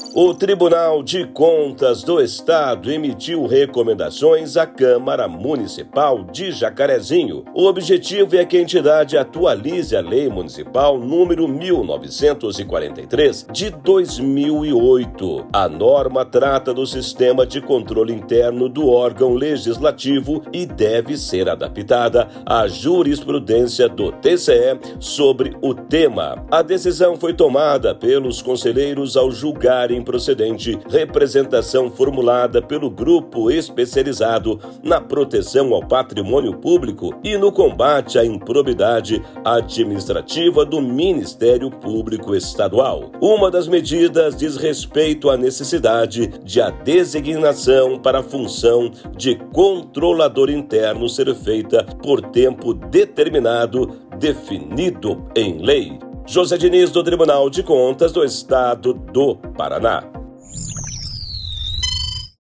O Tribunal de Contas do Estado emitiu recomendações à Câmara Municipal de Jacarezinho. O objetivo é que a entidade atualize a Lei Municipal número 1943 de 2008. A norma trata do sistema de controle interno do órgão legislativo e deve ser adaptada à jurisprudência do TCE sobre o tema. A decisão foi tomada pelos conselheiros ao julgarem procedente representação formulada pelo grupo especializado na proteção ao patrimônio público e no combate à improbidade administrativa do Ministério Público Estadual. Uma das medidas diz respeito à necessidade de a designação para a função de controlador interno ser feita por tempo determinado, definido em lei. José Diniz, do Tribunal de Contas do Estado do Paraná.